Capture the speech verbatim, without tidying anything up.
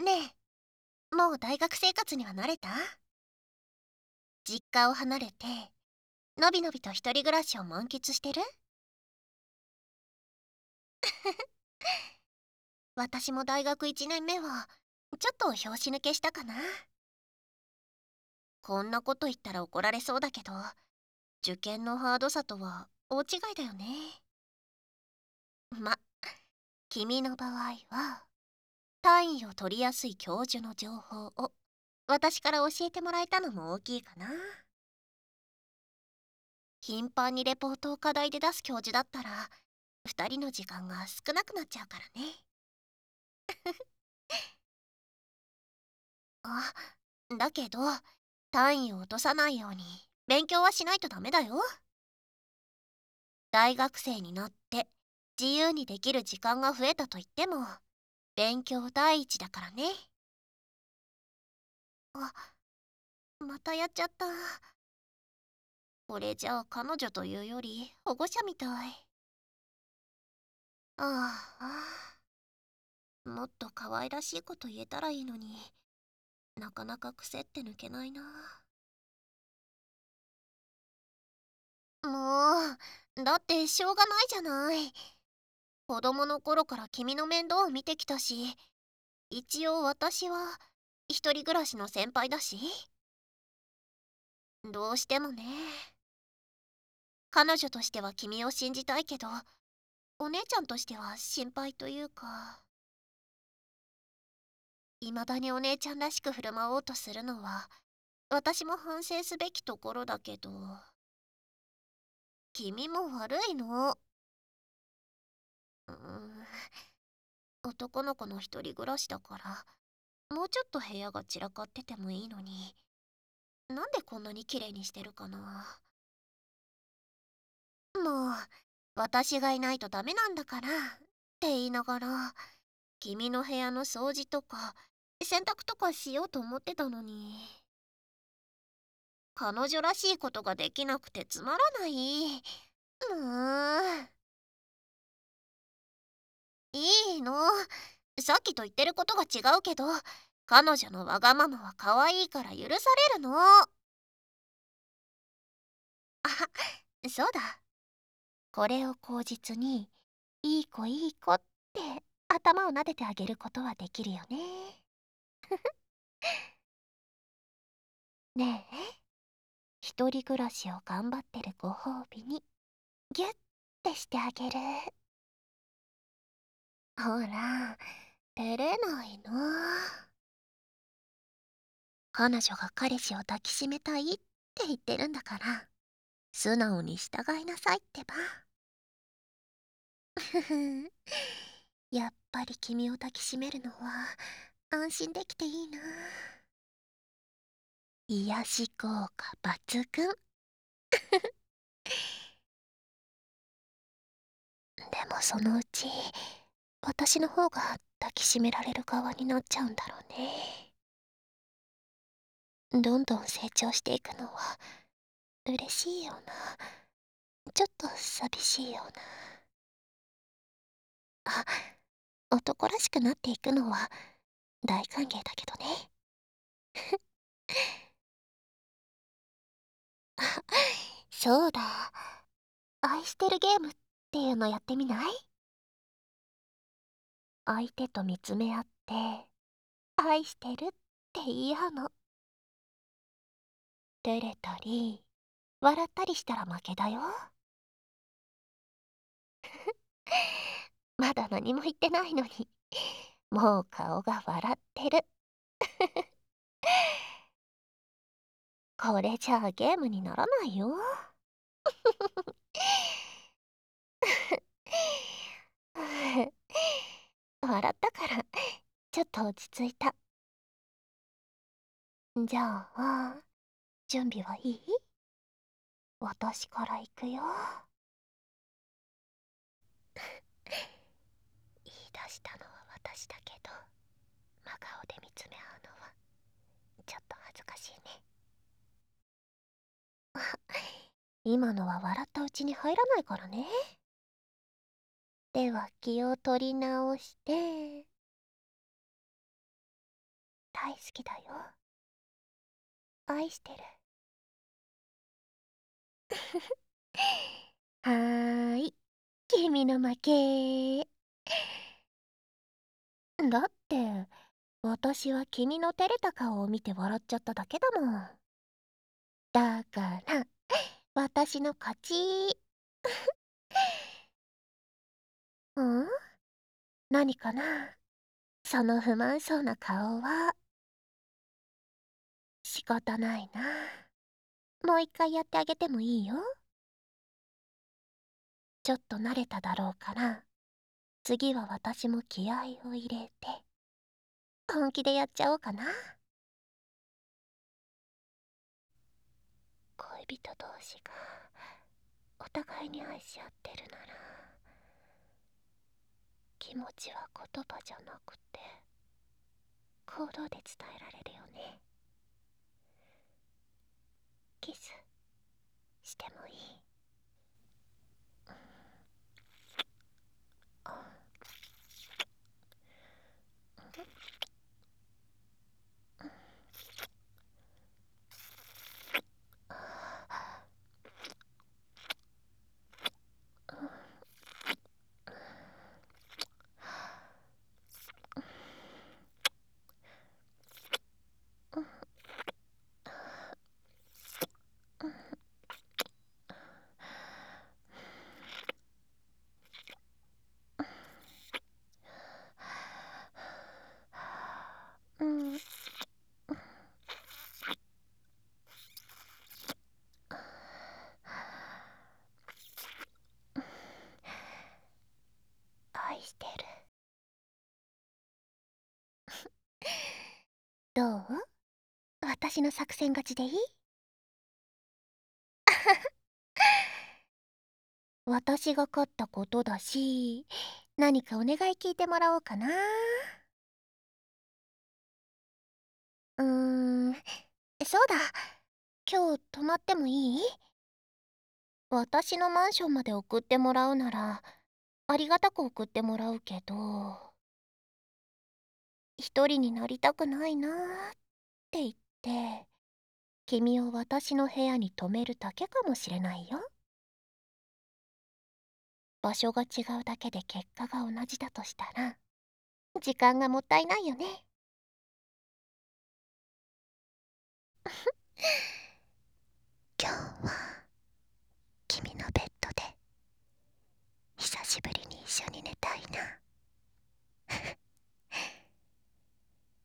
ねえ、もう大学生活には慣れた？実家を離れて、のびのびと一人暮らしを満喫してる？私も大学いちねんめは、ちょっと拍子抜けしたかな。こんなこと言ったら怒られそうだけど、受験のハードさとは大違いだよね。ま、君の場合は、単位を取りやすい教授の情報を私から教えてもらえたのも大きいかな。頻繁にレポートを課題で出す教授だったら、ふたりの時間が少なくなっちゃうからね。あ、だけど、単位を落とさないように勉強はしないとダメだよ。大学生になって自由にできる時間が増えたと言っても、勉強第一だからね。あ、またやっちゃった。これじゃあ彼女というより保護者みたい。ああ、もっと可愛らしいこと言えたらいいのに、なかなか癖って抜けないな。もう、だってしょうがないじゃない。子供の頃から君の面倒を見てきたし、一応私は一人暮らしの先輩だし。どうしてもね。彼女としては君を信じたいけど、お姉ちゃんとしては心配というか、未だにお姉ちゃんらしく振る舞おうとするのは、私も反省すべきところだけど、君も悪いの。うーん、男の子の一人暮らしだから、もうちょっと部屋が散らかっててもいいのに、なんでこんなに綺麗にしてるかな。もう、私がいないとダメなんだから、って言いながら、君の部屋の掃除とか、洗濯とかしようと思ってたのに。彼女らしいことができなくてつまらない。もう、いいの。さっきと言ってることが違うけど、彼女のわがままは可愛いから許されるの。あ、そうだ。これを口実に、いい子いい子って頭を撫でてあげることはできるよね。ねえ、一人暮らしを頑張ってるご褒美に、ギュッてしてあげる。ほら、照れないの。彼女が彼氏を抱きしめたいって言ってるんだから、素直に従いなさいってば。ふふ、やっぱり君を抱きしめるのは安心できていいな。癒し効果抜群。でもそのうち私の方が抱きしめられる側になっちゃうんだろうね。どんどん成長していくのは嬉しいような、ちょっと寂しいような。あ、男らしくなっていくのは大歓迎だけどね。あ、そうだ。愛してるゲームっていうのやってみない？相手と見つめ合って、愛してるって言い合うの。照れたり、笑ったりしたら負けだよ。まだ何も言ってないのに、もう顔が笑ってる。これじゃあゲームにならないよ。笑ったから、ちょっと落ち着いた。じゃあ、準備はいい？私から行くよ。言い出したのは私だけど、真顔で見つめ合うのはちょっと恥ずかしいね。今のは笑ったうちに入らないからね。では気を取り直して。 大好きだよ。愛してる。はーい、君の負け。だって私は君の照れた顔を見て笑っちゃっただけだもん。だから私の勝ち。うん、何かな、その不満そうな顔は。仕方ないな。もう一回やってあげてもいいよ。ちょっと慣れただろうから、次は私も気合を入れて本気でやっちゃおうかな。恋人同士がお互いに愛し合ってるなら、気持ちは言葉じゃなくて行動で伝えられるよね。キスしてもいい？うん、愛してる。どう？私の作戦勝ちでいい？私が勝ったことだし、何かお願い聞いてもらおうかな。うーん、そうだ。今日泊まってもいい？私のマンションまで送ってもらうならありがたく送ってもらうけど、一人になりたくないなーって言って君を私の部屋に泊めるだけかもしれないよ。場所が違うだけで結果が同じだとしたら時間がもったいないよね。今日は君のベッドで久しぶりに一緒に寝たいな。